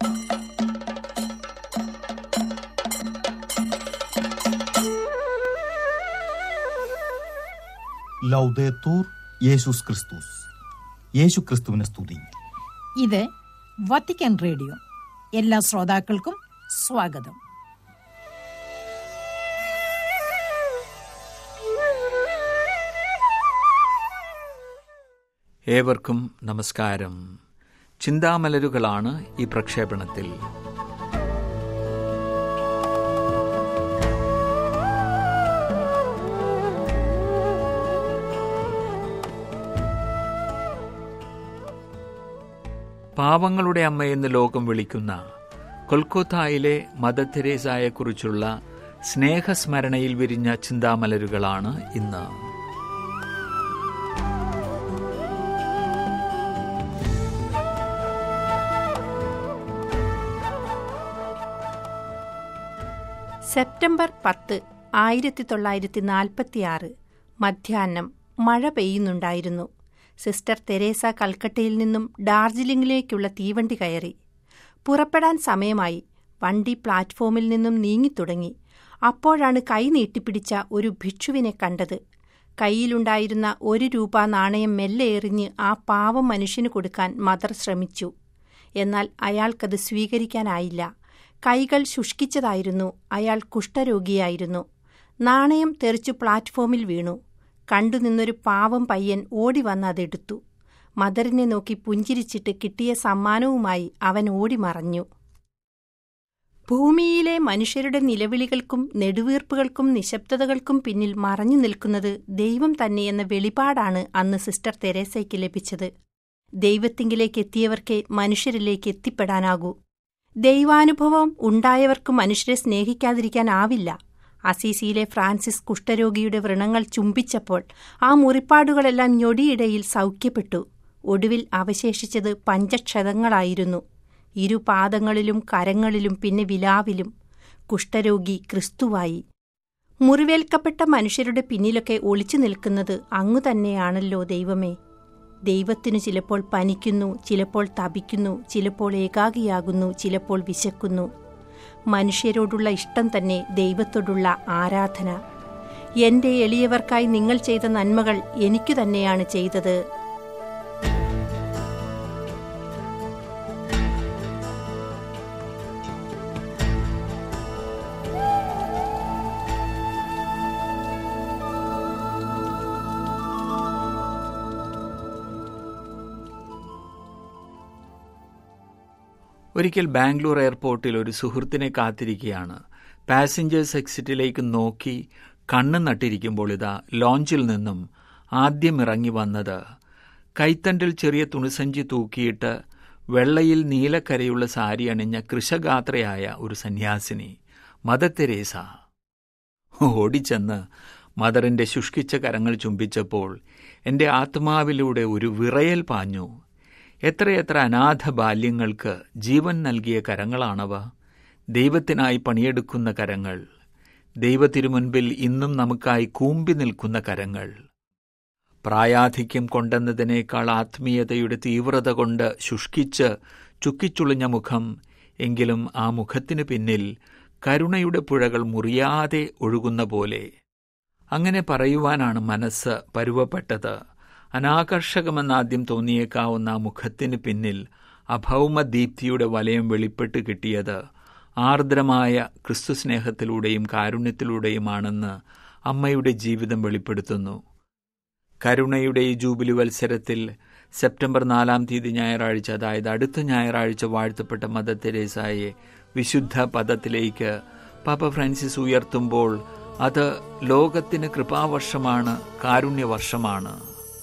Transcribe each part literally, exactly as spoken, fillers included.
ലൗദേത്തൂർ യേശുസ് ക്രിസ്തുസ്. യേശു ക്രിസ്തുവിനെ സ്തുതി. ഇത് വത്തിക്കാൻ റേഡിയോ. എല്ലാ ശ്രോതാക്കൾക്കും സ്വാഗതം. ഏവർക്കും നമസ്കാരം. ചിന്താമലരുകളാണ് ഈ പ്രക്ഷേപണത്തിൽ. പാവങ്ങളുടെ അമ്മയെന്ന് ലോകം വിളിക്കുന്ന കൊൽക്കത്തായിലെ മദർ തെരേസയെക്കുറിച്ചുള്ള സ്നേഹസ്മരണയിൽ വിരിഞ്ഞ ചിന്താമലരുകളാണ് ഇന്ന്. സെപ്റ്റംബർ പത്ത് ആയിരത്തി തൊള്ളായിരത്തി നാൽപ്പത്തിയാറ് മധ്യാഹ്നം മഴ പെയ്യുന്നുണ്ടായിരുന്നു. സിസ്റ്റർ തെരേസ കൽക്കട്ടയിൽ നിന്നും ഡാർജിലിംഗിലേക്കുള്ള തീവണ്ടി കയറി. പുറപ്പെടാൻ സമയമായി. വണ്ടി പ്ലാറ്റ്ഫോമിൽ നിന്നും നീങ്ങിത്തുടങ്ങി. അപ്പോഴാണ് കൈ നീട്ടിപ്പിടിച്ച ഒരു ഭിക്ഷുവിനെ കണ്ടത്. കൈയിലുണ്ടായിരുന്ന ഒരു രൂപ നാണയം മെല്ലെ എറിഞ്ഞ് ആ പാവം മനുഷ്യന് കൊടുക്കാൻ മദർ ശ്രമിച്ചു. എന്നാൽ അയാൾക്കത് സ്വീകരിക്കാനായില്ല. കൈകൾ ശുഷ്കിച്ചതായിരുന്നു. അയാൾ കുഷ്ഠരോഗിയായിരുന്നു. നാണയം തെറിച്ചു പ്ലാറ്റ്ഫോമിൽ വീണു. കണ്ടുനിന്നൊരു പാവം പയ്യൻ ഓടി വന്ന് അതെടുത്തു. മദറിനെ നോക്കി പുഞ്ചിരിച്ചിട്ട് കിട്ടിയ സമ്മാനവുമായി അവൻ ഓടി മറഞ്ഞു. ഭൂമിയിലെ മനുഷ്യരുടെ നിലവിളികൾക്കും നെടുവീർപ്പുകൾക്കും നിശബ്ദതകൾക്കും പിന്നിൽ മറഞ്ഞു നിൽക്കുന്നത് ദൈവം തന്നെയെന്ന വെളിപാടാണ് അന്ന് സിസ്റ്റർ തെരേസയ്ക്ക് ലഭിച്ചത്. ദൈവത്തിങ്കിലേക്ക് എത്തിയവർക്കേ മനുഷ്യരിലേക്ക് എത്തിപ്പെടാനാകൂ. ദൈവാനുഭവം ഉണ്ടായവർക്ക് മനുഷ്യരെ സ്നേഹിക്കാതിരിക്കാനാവില്ല. അസീസിയിലെ ഫ്രാൻസിസ് കുഷ്ഠരോഗിയുടെ വ്രണങ്ങൾ ചുംബിച്ചപ്പോൾ ആ മുറിപ്പാടുകളെല്ലാം ഞൊടിയിടയിൽ സൗഖ്യപ്പെട്ടു. ഒടുവിൽ അവശേഷിച്ചത് പഞ്ചക്ഷതങ്ങളായിരുന്നു. ഇരു പാദങ്ങളിലും കരങ്ങളിലും പിന്നെ വിലാവിലും. കുഷ്ഠരോഗി ക്രിസ്തുവായി. മുറിവേൽക്കപ്പെട്ട മനുഷ്യരുടെ പിന്നിലൊക്കെ ഒളിച്ചു നിൽക്കുന്നത് അങ്ങു തന്നെയാണല്ലോ ദൈവമേ. ദൈവത്തിനു ചിലപ്പോൾ പനിക്കുന്നു, ചിലപ്പോൾ തപിക്കുന്നു, ചിലപ്പോൾ ഏകാകിയാകുന്നു, ചിലപ്പോൾ വിശക്കുന്നു. മനുഷ്യരോടുള്ള ഇഷ്ടം തന്നെ ദൈവത്തോടുള്ള ആരാധന. എന്റെ എളിയവർക്കായി നിങ്ങൾ ചെയ്ത നന്മകൾ എനിക്കു തന്നെയാണ് ചെയ്തത്. ഒരിക്കൽ ബാംഗ്ലൂർ എയർപോർട്ടിൽ ഒരു സുഹൃത്തിനെ കാത്തിരിക്കുകയാണ്. പാസഞ്ചേഴ്സ് എക്സിറ്റിലേക്ക് നോക്കി കണ്ണ് നട്ടിരിക്കുമ്പോൾ ഇതാ ലോഞ്ചിൽ നിന്നും ആദ്യം ഇറങ്ങി വന്നത് കൈത്തണ്ടിൽ ചെറിയ തുണിസഞ്ചി തൂക്കിയിട്ട് വെള്ളയിൽ നീലക്കരയുള്ള സാരി അണിഞ്ഞ കൃശഗാത്രയായ ഒരു സന്യാസിനി, മദർ തെരേസ. ഓടിച്ചെന്ന് മദറിന്റെ ശുഷ്കിച്ച കരങ്ങൾ ചുംബിച്ചപ്പോൾ എൻ്റെ ആത്മാവിലൂടെ ഒരു വിറയൽ പാഞ്ഞു. എത്രയെത്ര അനാഥ ബാല്യങ്ങൾക്ക് ജീവൻ നൽകിയ കരങ്ങളാണവ. ദൈവത്തിനായി പണിയെടുക്കുന്ന കരങ്ങൾ, ദൈവത്തിരുമുൻപിൽ ഇന്നും നമുക്കായി കൂമ്പി നിൽക്കുന്ന കരങ്ങൾ. പ്രായാധിക്യം കൊണ്ടെന്നതിനേക്കാൾ ആത്മീയതയുടെ തീവ്രത കൊണ്ട് ശുഷ്കിച്ച് ചുക്കിച്ചുളിഞ്ഞ മുഖം, എങ്കിലും ആ മുഖത്തിനു പിന്നിൽ കരുണയുടെ പുഴകൾ മുറിയാതെ ഒഴുകുന്ന പോലെ. അങ്ങനെ പറയുവാനാണ് മനസ്സ് പരുവപ്പെട്ടത്. അനാകർഷകമെന്നാദ്യം തോന്നിയേക്കാവുന്ന ആ മുഖത്തിന് പിന്നിൽ അഭൗമദീപ്തിയുടെ വലയം വെളിപ്പെട്ട് കിട്ടിയത് ആർദ്രമായ ക്രിസ്തുസ്നേഹത്തിലൂടെയും കാരുണ്യത്തിലൂടെയുമാണെന്ന് അമ്മയുടെ ജീവിതം വെളിപ്പെടുത്തുന്നു. കരുണയുടെ ഈ ജൂബിലി വത്സരത്തിൽ സെപ്റ്റംബർ നാലാം തീയതി ഞായറാഴ്ച, അതായത് അടുത്ത ഞായറാഴ്ച വാഴ്ത്തപ്പെട്ട മദർ തെരേസയെ വിശുദ്ധ പദത്തിലേക്ക് പാപ്പ ഫ്രാൻസിസ് ഉയർത്തുമ്പോൾ അത് ലോകത്തിന് കൃപാവർഷമാണ്, കാരുണ്യവർഷമാണ്.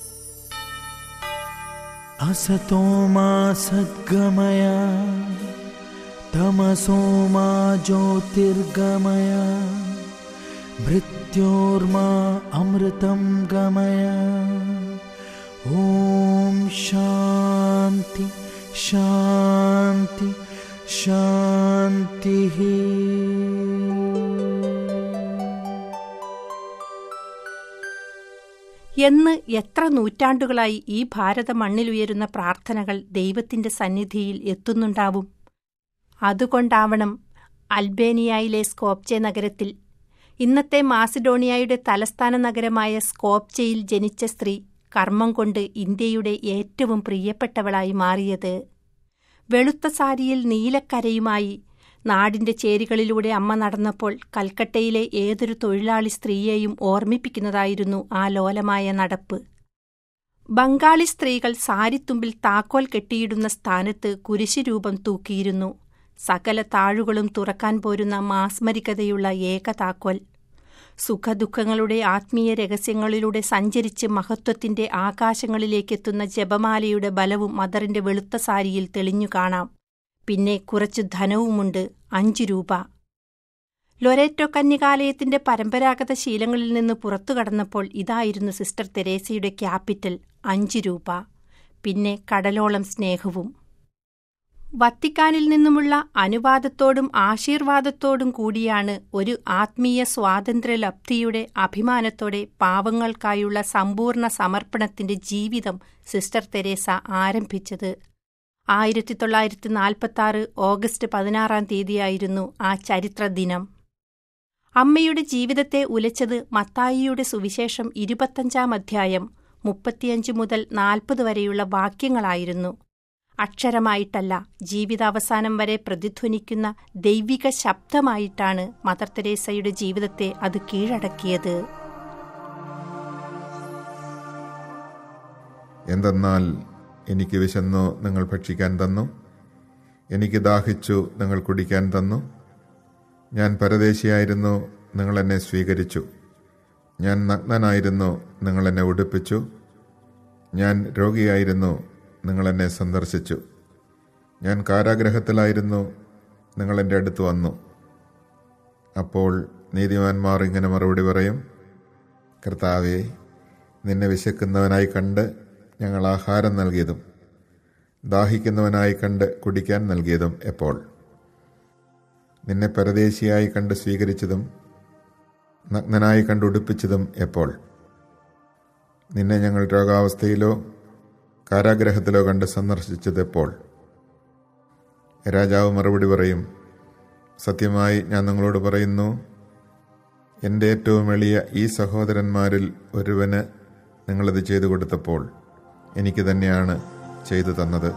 असतोमा सद्गमय तमसोमा ज्योतिर्गमय मृत्योर्मा अमृतं गमय. ओम शांति शांति शांति. എന്ന് എത്ര നൂറ്റാണ്ടുകളായി ഈ ഭാരത മണ്ണിലുയരുന്ന പ്രാർത്ഥനകൾ ദൈവത്തിന്റെ സന്നിധിയിൽ എത്തുന്നുണ്ടാവും. അതുകൊണ്ടാവണം അൽബേനിയയിലെ സ്കോപ്ചെ നഗരത്തിൽ, ഇന്നത്തെ മാസിഡോണിയയുടെ തലസ്ഥാന നഗരമായ സ്കോപ്ചെയിൽ ജനിച്ച സ്ത്രീ കർമ്മം കൊണ്ട് ഇന്ത്യയുടെ ഏറ്റവും പ്രിയപ്പെട്ടവളായി മാറിയത്. വെളുത്ത സാരിയിൽ നീലക്കരയുമായി നാടിന്റെ ചേരികളിലൂടെ അമ്മ നടന്നപ്പോൾ കൽക്കട്ടയിലെ ഏതൊരു തൊഴിലാളി സ്ത്രീയെയും ഓർമ്മിപ്പിക്കുന്നതായിരുന്നു ആ ലോലമായ നടപ്പ്. ബംഗാളി സ്ത്രീകൾ സാരിത്തുമ്പിൽ താക്കോൽ കെട്ടിയിടുന്ന സ്ഥാനത്ത് കുരിശുരൂപം തൂക്കിയിരുന്നു. സകല താഴുകളും തുറക്കാൻ പോരുന്ന മാസ്മരികതയുള്ള ഏക താക്കോൽ. സുഖദുഃഖങ്ങളുടെ ആത്മീയ രഹസ്യങ്ങളിലൂടെ സഞ്ചരിച്ച് മഹത്വത്തിന്റെ ആകാശങ്ങളിലേക്കെത്തുന്ന ജപമാലയുടെ ബലവും മദറിന്റെ വെളുത്ത സാരിയിൽ തെളിഞ്ഞു കാണാം. പിന്നെ കുറച്ചു ധനവുമുണ്ട്, അഞ്ചു രൂപ. ലൊരേറ്റോ കന്യകാലയത്തിന്റെ പരമ്പരാഗത ശീലങ്ങളിൽ നിന്ന് പുറത്തു കടന്നപ്പോൾ ഇതായിരുന്നു സിസ്റ്റർ തെരേസയുടെ ക്യാപിറ്റൽ, അഞ്ചു രൂപ. പിന്നെ കടലോളം സ്നേഹവും. വത്തിക്കാനിൽ നിന്നുമുള്ള അനുവാദത്തോടും ആശീർവാദത്തോടും കൂടിയാണ് ഒരു ആത്മീയ സ്വാതന്ത്ര്യലബ്ധിയുടെ അഭിമാനത്തോടെ പാവങ്ങൾക്കായുള്ള സമ്പൂർണ്ണ സമർപ്പണത്തിന്റെ ജീവിതം സിസ്റ്റർ തെരേസ ആരംഭിച്ചത്. ആയിരത്തി തൊള്ളായിരത്തി നാൽപ്പത്തി ആറ് ഓഗസ്റ്റ് പതിനാറാം തീയതിയായിരുന്നു ആ ചരിത്ര ദിനം. അമ്മയുടെ ജീവിതത്തെ ഉലച്ചത് മത്തായിയുടെ സുവിശേഷം ഇരുപത്തഞ്ചാം അധ്യായം മുപ്പത്തിയഞ്ച് മുതൽ നാൽപ്പത് വരെയുള്ള വാക്യങ്ങളായിരുന്നു. അക്ഷരമായിട്ടല്ല, ജീവിതാവസാനം വരെ പ്രതിധ്വനിക്കുന്ന ദൈവിക ശബ്ദമായിട്ടാണ് മദർ തെരേസയുടെ ജീവിതത്തെ അത് കീഴടക്കിയത്. എന്തെന്നാൽ എനിക്ക് വിശന്നു, നിങ്ങൾ ഭക്ഷിക്കാൻ തന്നു. എനിക്ക് ദാഹിച്ചു, നിങ്ങൾ കുടിക്കാൻ തന്നു. ഞാൻ പരദേശിയായിരുന്നു, നിങ്ങൾ എന്നെ സ്വീകരിച്ചു. ഞാൻ നഗ്നനായിരുന്നു, നിങ്ങൾ എന്നെ ഉടുപ്പിച്ചു. ഞാൻ രോഗിയായിരുന്നു, നിങ്ങൾ എന്നെ സന്ദർശിച്ചു. ഞാൻ കാരാഗ്രഹത്തിലായിരുന്നു, നിങ്ങൾ എൻ്റെ അടുത്ത് വന്നു. അപ്പോൾ നീതിമാന്മാർ ഇങ്ങനെ മറുപടി പറയും, കർത്താവേ, നിന്നെ വിശക്കുന്നവനായി കണ്ട് ഞങ്ങൾ ആഹാരം നൽകിയതും ദാഹിക്കുന്നവനായി കണ്ട് കുടിക്കാൻ നൽകിയതും എപ്പോൾ? നിന്നെ പരദേശിയായി കണ്ട് സ്വീകരിച്ചതും നഗ്നനായി കണ്ടുടുപ്പിച്ചതും എപ്പോൾ? നിന്നെ ഞങ്ങൾ രോഗാവസ്ഥയിലോ കാരാഗ്രഹത്തിലോ കണ്ട് സന്ദർശിച്ചതെപ്പോൾ? രാജാവ് മറുപടി പറയും, സത്യമായി ഞാൻ നിങ്ങളോട് പറയുന്നു, എൻ്റെ ഏറ്റവും എളിയ ഈ സഹോദരന്മാരിൽ ഒരുവന് നിങ്ങളത് ചെയ്തു കൊടുത്തപ്പോൾ എനിക്ക് തന്നെയാണ് ചെയ്തു തന്നത്.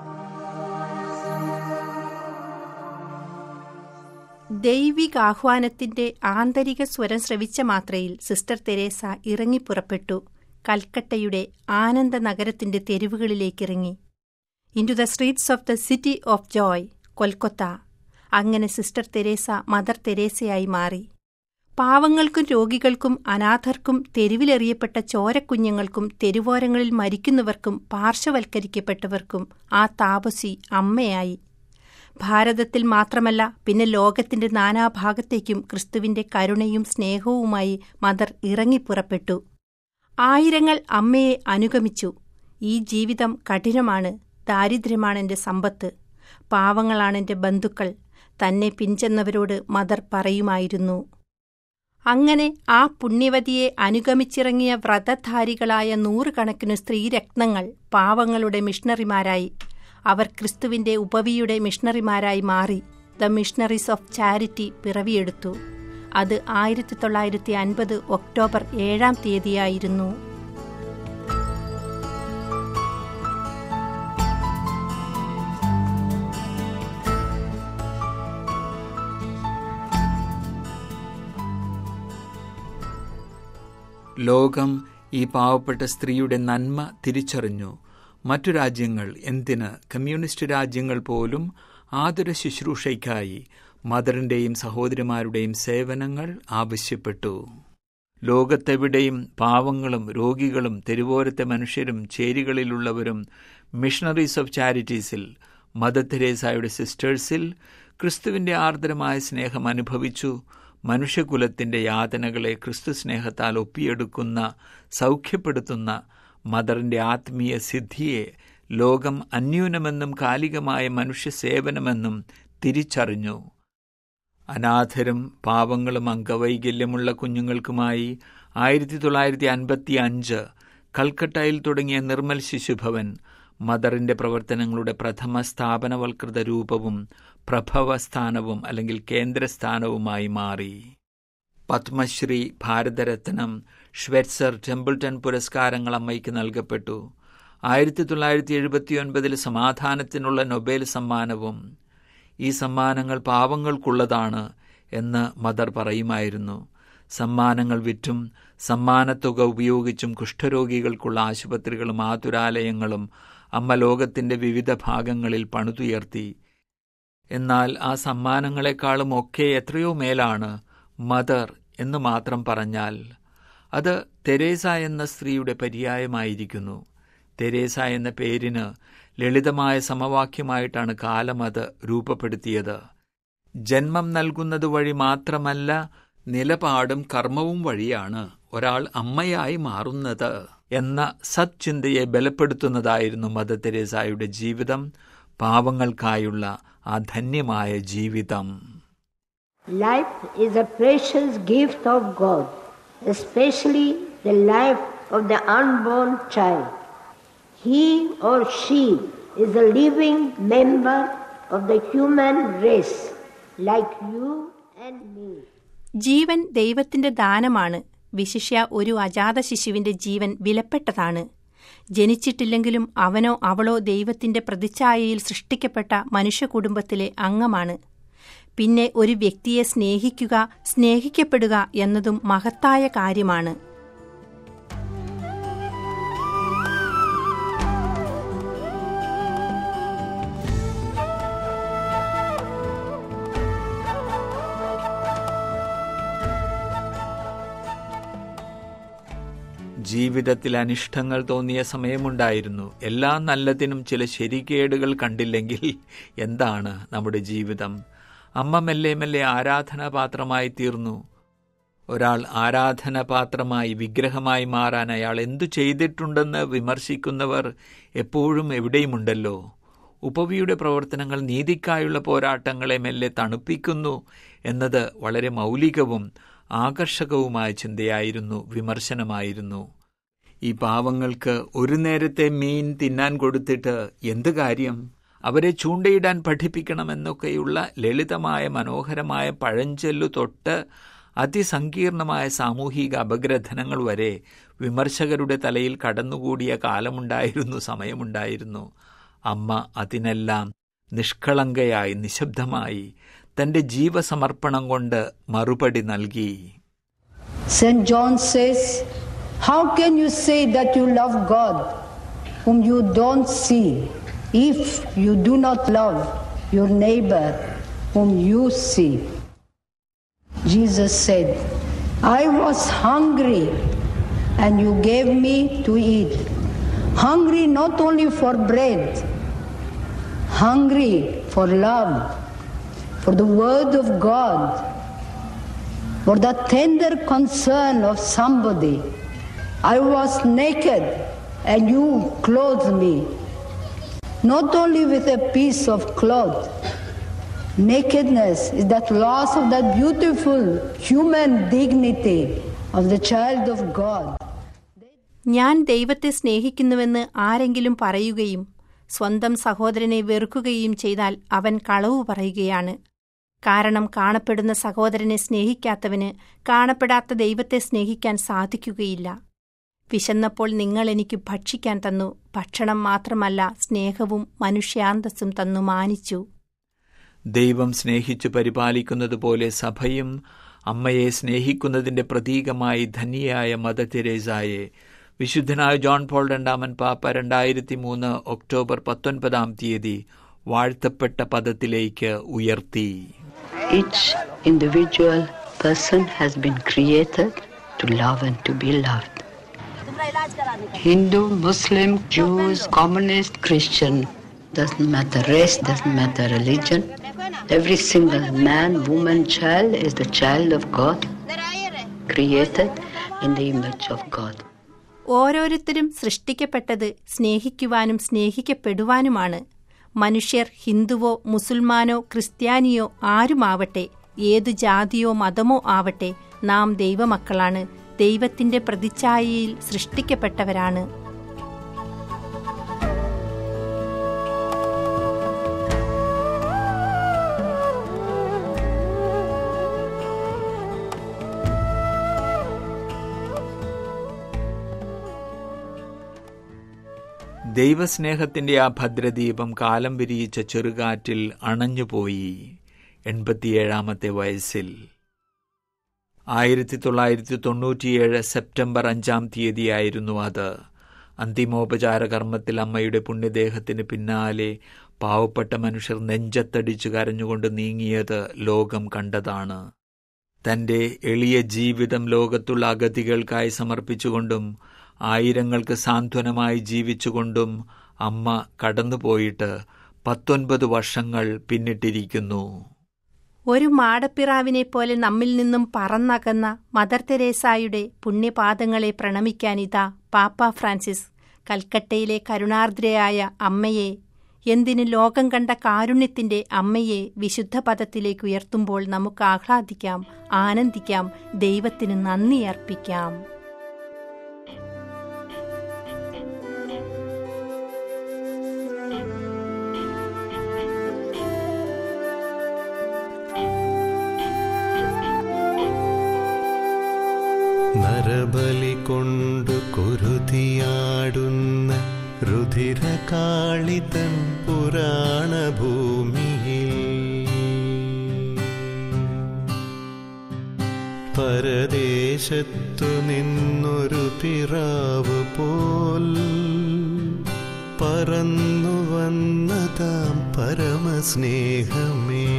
ദൈവികാഹ്വാനത്തിന്റെ ആന്തരിക സ്വരം ശ്രവിച്ച മാത്രയിൽ സിസ്റ്റർ തെരേസ ഇറങ്ങിപ്പുറപ്പെട്ടു. കൽക്കട്ടയുടെ ആനന്ദ നഗരത്തിന്റെ തെരുവുകളിലേക്കിറങ്ങി. Into the streets of the city of joy, Kolkata. അങ്ങനെ സിസ്റ്റർ തെരേസ മദർ തെരേസയായി മാറി. പാവങ്ങൾക്കും രോഗികൾക്കും അനാഥർക്കും തെരുവിലെറിയപ്പെട്ട ചോരക്കുഞ്ഞുങ്ങൾക്കും തെരുവോരങ്ങളിൽ മരിക്കുന്നവർക്കും പാർശ്വവൽക്കരിക്കപ്പെട്ടവർക്കും ആ താപസി അമ്മയായി. ഭാരതത്തിൽ മാത്രമല്ല, പിന്നെ ലോകത്തിന്റെ നാനാഭാഗത്തേക്കും ക്രിസ്തുവിന്റെ കരുണയും സ്നേഹവുമായി മദർ ഇറങ്ങിപ്പുറപ്പെട്ടു. ആയിരങ്ങൾ അമ്മയെ അനുഗമിച്ചു. ഈ ജീവിതം കഠിനമാണ്, ദാരിദ്ര്യമാണെന്റെ സമ്പത്ത്, പാവങ്ങളാണെന്റെ ബന്ധുക്കൾ, തന്നെ പിൻചെന്നവരോട് മദർ പറയുമായിരുന്നു. അങ്ങനെ ആ പുണ്യവതിയെ അനുഗമിച്ചിറങ്ങിയ വ്രതധാരികളായ നൂറുകണക്കിനു സ്ത്രീരത്നങ്ങൾ പാവങ്ങളുടെ മിഷണറിമാരായി. അവർ ക്രിസ്തുവിന്റെ ഉപവിയുടെ മിഷണറിമാരായി മാറി. ദ മിഷണറീസ് ഓഫ് ചാരിറ്റി പിറവിയെടുത്തു. അത് ആയിരത്തി തൊള്ളായിരത്തി അൻപത് ഒക്ടോബർ ഏഴാം തീയതിയായിരുന്നു. ലോകം ഈ പാവപ്പെട്ട സ്ത്രീയുടെ നന്മ തിരിച്ചറിഞ്ഞു. മറ്റു രാജ്യങ്ങൾ, എന്തിന് കമ്മ്യൂണിസ്റ്റ് രാജ്യങ്ങൾ പോലും ആതുര ശുശ്രൂഷയ്ക്കായി മദറിൻ്റെയും സഹോദരിമാരുടെയും സേവനങ്ങൾ ആവശ്യപ്പെട്ടു. ലോകത്തെവിടെയും പാവങ്ങളും രോഗികളും തെരുവോരത്തെ മനുഷ്യരും ചേരികളിലുള്ളവരും മിഷണറീസ് ഓഫ് ചാരിറ്റീസിൽ, മദർ തെരേസയുടെ സിസ്റ്റേഴ്സിൽ ക്രിസ്തുവിൻ്റെ ആർദ്രമായ സ്നേഹം അനുഭവിച്ചു. മനുഷ്യകുലത്തിന്റെ യാതനകളെ ക്രിസ്തു സ്നേഹത്താൽ ഒപ്പിയെടുക്കുന്ന, സൗഖ്യപ്പെടുത്തുന്ന മദറിന്റെ ആത്മീയ സിദ്ധിയെ ലോകം അന്യൂനമെന്നും കാലികമായ മനുഷ്യസേവനമെന്നും തിരിച്ചറിഞ്ഞു. അനാഥരും പാവങ്ങളും അംഗവൈകല്യമുള്ള കുഞ്ഞുങ്ങൾക്കുമായി ആയിരത്തി തൊള്ളായിരത്തി അൻപത്തി അഞ്ച് കൽക്കട്ടയിൽ തുടങ്ങിയ നിർമ്മൽ ശിശുഭവൻ മദറിന്റെ പ്രവർത്തനങ്ങളുടെ പ്രഥമ സ്ഥാപനവൽകൃത രൂപവും പ്രഭവസ്ഥാനവും അല്ലെങ്കിൽ കേന്ദ്രസ്ഥാനവുമായി മാറി. പത്മശ്രീ, ഭാരതരത്നം, ഷ്വെറ്റ്സർ, ടെമ്പിൾട്ടൺ പുരസ്കാരങ്ങൾ അമ്മയ്ക്ക് നൽകപ്പെട്ടു. ആയിരത്തി തൊള്ളായിരത്തി എഴുപത്തി ഒൻപതിൽ സമാധാനത്തിനുള്ള നൊബേൽ സമ്മാനവും. ഈ സമ്മാനങ്ങൾ പാവങ്ങൾക്കുള്ളതാണ് എന്ന് മദർ പറയുമായിരുന്നു. സമ്മാനങ്ങൾ വിറ്റും സമ്മാനത്തുക ഉപയോഗിച്ചും കുഷ്ഠരോഗികൾക്കുള്ള ആശുപത്രികളും ആതുരാലയങ്ങളും അമ്മ ലോകത്തിൻ്റെ വിവിധ ഭാഗങ്ങളിൽ പണിതുയർത്തി. എന്നാൽ ആ സമ്മാനങ്ങളെക്കാളും ഒക്കെ എത്രയോ മേലാണ് മദർ എന്ന് മാത്രം പറഞ്ഞാൽ അത് തെരേസ എന്ന സ്ത്രീയുടെ പര്യായമായിരിക്കുന്നു. തെരേസ എന്ന പേരിന് ലളിതമായ സമവാക്യമായിട്ടാണ് കാലം അത് രൂപപ്പെടുത്തിയത്. ജന്മം നൽകുന്നത് വഴി മാത്രമല്ല, നിലപാടും കർമ്മവും വഴിയാണ് ഒരാൾ അമ്മയായി മാറുന്നത് എന്ന സത്ചിന്തയെ ബലപ്പെടുത്തുന്നതായിരുന്നു മദർ തെരേസായുടെ ജീവിതം, പാവങ്ങൾക്കായുള്ള ആ ധന്യമായ ജീവിതം. Life is a precious gift of God, especially the life of the unborn child. He or she is a living member of the human race, like you and me. ജീവൻ ദൈവത്തിന്റെ ദാനമാണ്. വിശിഷ്യ ഒരു അജാത ശിശുവിന്റെ ജീവൻ വിലപ്പെട്ടതാണ്. ജനിച്ചിട്ടില്ലെങ്കിലും അവനോ അവളോ ദൈവത്തിന്റെ പ്രതിച്ഛായയിൽ സൃഷ്ടിക്കപ്പെട്ട മനുഷ്യകുടുംബത്തിലെ അംഗമാണ്. പിന്നെ ഒരു വ്യക്തിയെ സ്നേഹിക്കുക, സ്നേഹിക്കപ്പെടുക എന്നതും മഹത്തായ കാര്യമാണ്. ജീവിതത്തിൽ അനിഷ്ടങ്ങൾ തോന്നിയ സമയമുണ്ടായിരുന്നു. എല്ലാ നല്ലതിനും ചില ശരികേടുകൾ കണ്ടില്ലെങ്കിൽ എന്താണ് നമ്മുടെ ജീവിതം? അമ്മ മെല്ലെ മെല്ലെ ആരാധനാപാത്രമായി തീർന്നു. ഒരാൾ ആരാധനാപാത്രമായി, വിഗ്രഹമായി മാറാൻ അയാൾ എന്തു ചെയ്തിട്ടുണ്ടെന്ന് വിമർശിക്കുന്നവർ എപ്പോഴും എവിടെയുമുണ്ടല്ലോ. ഉപവിയുടെ പ്രവർത്തനങ്ങൾ നീതിക്കായുള്ള പോരാട്ടങ്ങളെ മെല്ലെ തണുപ്പിക്കുന്നു എന്നത് വളരെ മൗലികവും ആകർഷകവുമായ ചിന്തയായിരുന്നു, വിമർശനമായിരുന്നു. ഈ പാവങ്ങൾക്ക് ഒരു നേരത്തെ മീൻ തിന്നാൻ കൊടുത്തിട്ട് എന്ത് കാര്യം? അവരെ ചൂണ്ടയിടാൻ പഠിപ്പിക്കണമെന്നൊക്കെയുള്ള ലളിതമായ മനോഹരമായ പഴഞ്ചൊല്ലു തൊട്ട് അതിസങ്കീർണമായ സാമൂഹിക അപഗ്രഥനങ്ങൾ വരെ വിമർശകരുടെ തലയിൽ കടന്നുകൂടിയ കാലമുണ്ടായിരുന്നു, സമയമുണ്ടായിരുന്നു. അമ്മ അതിനെല്ലാം നിഷ്കളങ്കയായി, നിശബ്ദമായി തന്റെ ജീവസമർപ്പണം കൊണ്ട് മറുപടി നൽകി. Saint John says, how can you say that you love God whom you don't see if you do not love your neighbor whom you see? Jesus said, I was hungry and you gave me to eat. Hungry not only for bread, hungry for love, for the word of God, for the tender concern of somebody. I was naked and you clothed me. Not only with a piece of cloth. Nakedness is that loss of that beautiful human dignity of the child of God. ഞാൻ ദൈവത്തെ സ്നേഹിക്കുന്നുവെന്ന് ആരെങ്കിലും പറയുകയും സ്വന്തം സഹോദരനെ വെറുക്കുകയും ചെയ്താൽ അവൻ കളവു പറയുകയാണ്. കാരണം കാണപ്പെടുന്ന സഹോദരനെ സ്നേഹിക്കാത്തവന് കാണപ്പെടാത്ത ദൈവത്തെ സ്നേഹിക്കാൻ സാധിക്കുകയില്ല. വിശന്നപ്പോൾ നിങ്ങൾ എനിക്ക് ഭക്ഷിക്കാൻ തന്നു, ഭക്ഷണം മാത്രമല്ല സ്നേഹവും മനുഷ്യാന്തസ്സും തന്നു മാനിച്ചു. ദൈവം സ്നേഹിച്ചു പരിപാലിക്കുന്നതുപോലെ സഭയും അമ്മയെ സ്നേഹിക്കുന്നതിന്റെ പ്രതീകമായി ധന്യയായ മദർ തെരേസായെ വിശുദ്ധനായ ജോൺ പോൾ രണ്ടാമൻ പാപ്പ രണ്ടായിരത്തി മൂന്ന് ഒക്ടോബർ പത്തൊൻപതാം തീയതി വാഴ്ത്തപ്പെട്ട പദത്തിലേക്ക് ഉയർത്തി. Each individual person has been created to love and to be loved. Hindu, Muslim, Jews, Communist, Christian, doesn't matter race, doesn't matter religion. Every single man, woman, child is the child of God, created in the image of God. ഓരോരുത്തരും സൃഷ്ടിക്കപ്പെട്ടത് സ്നേഹിക്കുവാനും സ്നേഹിക്കപ്പെടുവാനുമാണ്. മനുഷ്യർ ഹിന്ദുവോ മുസൽമാനോ ക്രിസ്ത്യാനിയോ ആരുമാവട്ടെ, ഏതു ജാതിയോ മതമോ ആവട്ടെ, നാം ദൈവമക്കളാണ്, ദൈവത്തിന്റെ പ്രതിച്ഛായയിൽ സൃഷ്ടിക്കപ്പെട്ടവരാണ്. ദൈവസ്നേഹത്തിന്റെ ആ ഭദ്രദീപം കാലം വിരിയിച്ച ചെറുകാറ്റിൽ അണഞ്ഞുപോയി എൺപത്തിയേഴാമത്തെ വയസ്സിൽ. ആയിരത്തി തൊള്ളായിരത്തി തൊണ്ണൂറ്റിയേഴ് സെപ്റ്റംബർ അഞ്ചാം തീയതിയായിരുന്നു അത്. അന്തിമോപചാര കർമ്മത്തിൽ അമ്മയുടെ പുണ്യദേഹത്തിന് പിന്നാലെ പാവപ്പെട്ട മനുഷ്യർ നെഞ്ചത്തടിച്ചു കരഞ്ഞുകൊണ്ട് നീങ്ങിയത് ലോകം കണ്ടതാണ്. തന്റെ എളിയ ജീവിതം ലോകത്തുള്ള അഗതികൾക്കായി സമർപ്പിച്ചുകൊണ്ടും ആയിരങ്ങൾക്ക് സാന്ത്വനമായി ജീവിച്ചുകൊണ്ടും അമ്മ കടന്നുപോയിട്ട് പത്തൊൻപത് വർഷങ്ങൾ പിന്നിട്ടിരിക്കുന്നു. ഒരു മാടപ്പിറാവിനെ പോലെ നമ്മിൽ നിന്നും പറന്നകന്ന മദർ തെരേസായുടെ പുണ്യപാദങ്ങളെ പ്രണമിക്കാനിതാ പാപ്പ ഫ്രാൻസിസ് കൽക്കട്ടയിലെ കരുണാർദ്രയായ അമ്മയെ, എന്തിന് ലോകം കണ്ട കാരുണ്യത്തിന്റെ അമ്മയെ വിശുദ്ധ പദത്തിലേക്ക് ഉയർത്തുമ്പോൾ നമുക്ക് ആഹ്ലാദിക്കാം, ആനന്ദിക്കാം, ദൈവത്തിന് നന്ദി അർപ്പിക്കാം. നരബലി കൊണ്ടു കുരുതിയാടുന്ന രുധിരകാളിതൻ പുരാണഭൂമിയിൽ പരദേശത്തു നിന്നൊരു പിറാവ് പോൽ പറന്നു വന്നതാം പരമസ്നേഹമേ,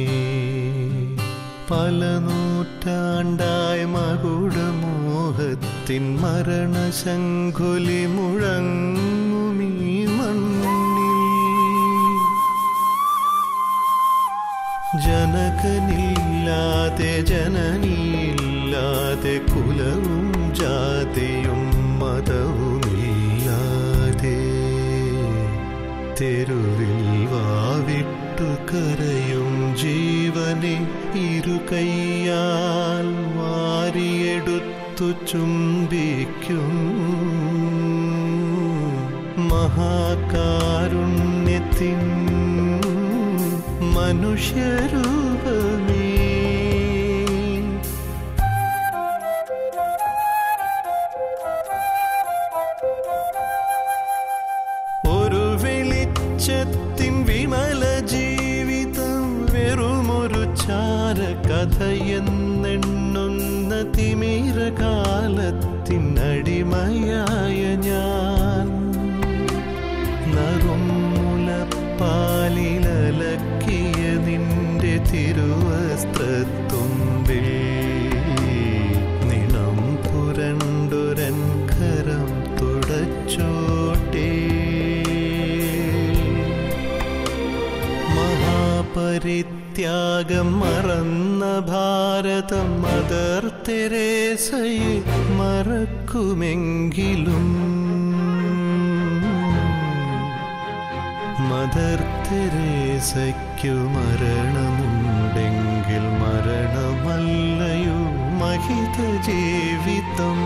പല നൂറ്റാണ്ടായി മകുടമോഹത്തിൻ മരണശങ്കുലി മുഴങ്ങുമീ മണ്ണിൽ ജനകനില്ലാതെ ജനനിയില്ലാതെ കുലവും ജാതിയും മതവുമില്ലാതെ തെരുവിൽ വാവിട്ടു കരയും ജീവനെ ഇരുകൈയാൽ വാരിയെടുത്തു ചുംബിക്കും മഹാകാരുണ്യത്തിൻ മനുഷ്യരൂപമേ. ഒരു വെളിച്ചത്തിൻ വിമല ജീവിതം വെറുമൊരു ചാരകഥയെന്നെണ്ണുന്ന തിമിരകാലത്തിനടിമയായ ഞാൻ നറും മുലപ്പാലിലലക്കിയ നിന്റെ തിരുവസ്ത്രത്തുമ്പിൽ നിണം പുരണ്ടൊരൻ കരം തുടച്ചോട്ടേ. മഹാപരിത്യാഗം മറന്ന ഭാരതം മദർ തെരേസയെ മറക്കുമെങ്കിലും മദർ തെരേസയ്ക്കു മരണമുണ്ടെങ്കിൽ മരണമല്ലയോ മഹിത ജീവിതം.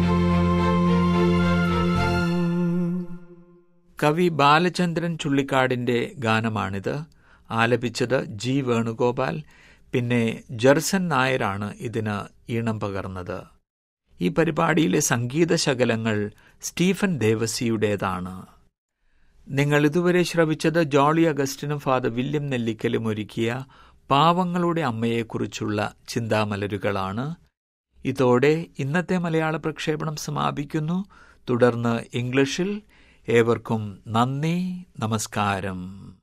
കവി ബാലചന്ദ്രൻ ചുള്ളിക്കാടിന്റെ ഗാനമാണിത്. ആലപിച്ചത് ജി വേണുഗോപാൽ. പിന്നെ ജെർസൻ നായരാണ് ഇതിന് ഈണം പകർന്നത്. ഈ പരിപാടിയിലെ സംഗീത ശകലങ്ങൾ സ്റ്റീഫൻ ദേവസിയുടേതാണ്. നിങ്ങൾ ഇതുവരെ ശ്രവിച്ചത് ജോളി അഗസ്റ്റിനും ഫാദർ വില്യം നെല്ലിക്കലും ഒരുക്കിയ പാവങ്ങളുടെ അമ്മയെക്കുറിച്ചുള്ള ചിന്താമലരുകളാണ്. ഇതോടെ ഇന്നത്തെ മലയാള പ്രക്ഷേപണം സമാപിക്കുന്നു. തുടർന്ന് ഇംഗ്ലീഷിൽ. ഏവർക്കും നന്ദി, നമസ്കാരം.